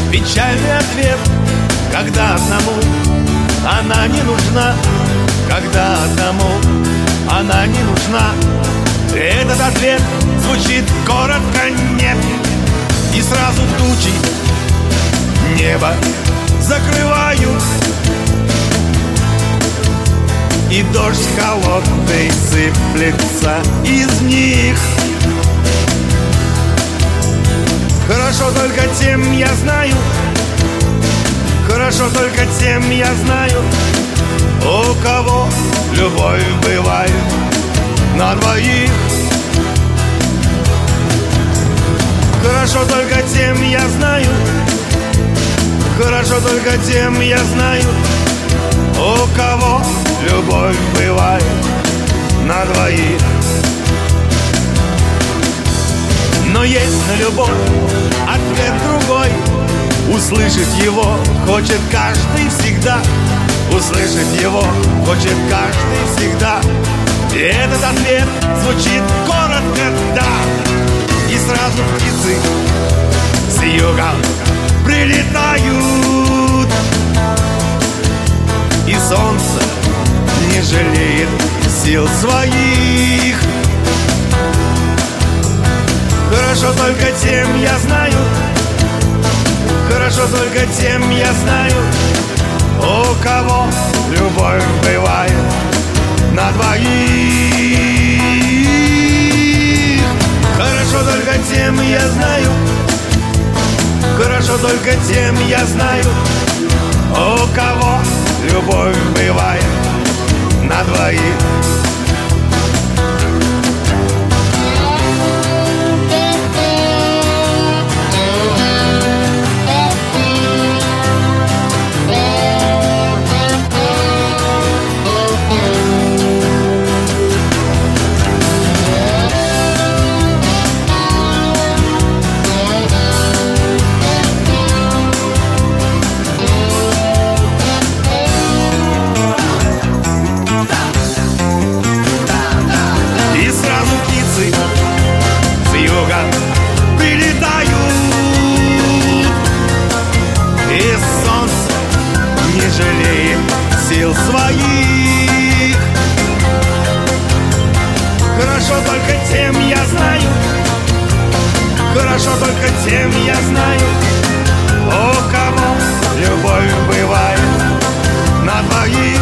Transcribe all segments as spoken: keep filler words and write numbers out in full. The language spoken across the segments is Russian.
Печальный ответ, когда одному она не нужна, когда одному она не нужна. Этот ответ звучит коротко «нет», и сразу тучи небо закрывают, и дождь холодный сыплется из них. Хорошо только тем я знаю, хорошо только тем я знаю, у кого любовь бывает на двоих. Хорошо только тем я знаю, хорошо только тем я знаю, у кого любовь бывает на двоих. Но есть на любовь ответ другой, услышать его хочет каждый всегда, услышать его хочет каждый всегда. И этот ответ звучит коротко «да», и сразу птицы с юга прилетают, и солнце не жалеет сил своих. Хорошо только тем я знаю, хорошо только тем я знаю, у кого любовь бывает на двоих. Хорошо только тем я знаю, хорошо только тем я знаю, у кого любовь бывает на двоих. Сил своих. Хорошо только тем я знаю, хорошо только тем я знаю, у кого любовь бывает на двоих.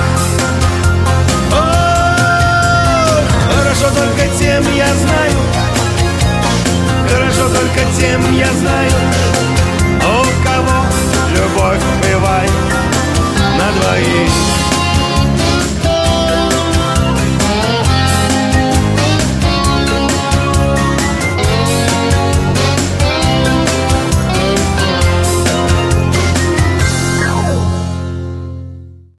О, хорошо только тем я знаю, хорошо только тем я знаю,